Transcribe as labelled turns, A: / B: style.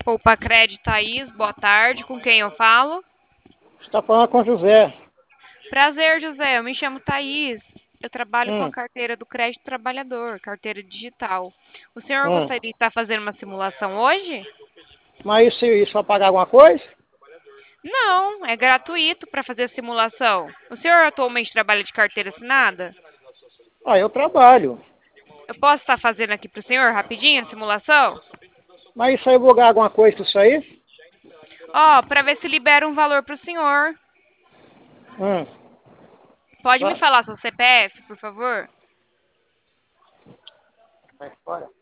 A: Poupa Crédito, Thaís, boa tarde. Com quem eu falo?
B: Você está falando com o José.
A: Prazer, José. Eu me chamo Thaís. Eu trabalho com a
B: Hum,
A: carteira do crédito trabalhador, carteira digital. O senhor
B: hum.
A: gostaria de estar fazendo uma simulação hoje?
B: Mas isso vai pagar alguma coisa?
A: Não, é gratuito para fazer a simulação. O senhor atualmente trabalha de carteira assinada?
B: Ah, eu trabalho.
A: Eu posso estar fazendo aqui para o senhor rapidinho a simulação?
B: Mas isso aí eu vou ganhar alguma coisa com isso aí?
A: Ó, para ver se libera um valor para o senhor.
B: Hum.
A: Pode me
B: Vai,
A: falar seu CPF, por favor?
B: vai fora.